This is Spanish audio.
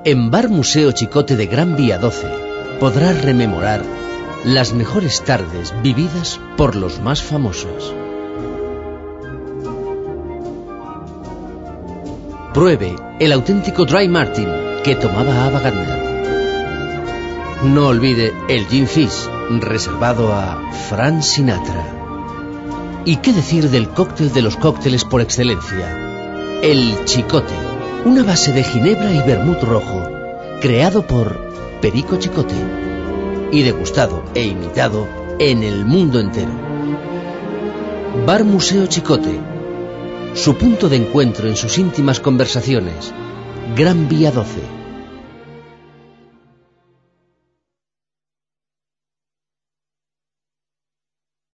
En Bar Museo Chicote de Gran Vía 12 podrás rememorar las mejores tardes vividas por los más famosos. Pruebe el auténtico Dry Martin que tomaba Ava Gardner. No olvide el Gin Fizz, reservado a Frank Sinatra. ¿Y qué decir del cóctel de los cócteles por excelencia? El Chicote, una base de ginebra y vermut rojo, creado por Perico Chicote y degustado e imitado en el mundo entero. Bar Museo Chicote, su punto de encuentro en sus íntimas conversaciones. Gran Vía 12.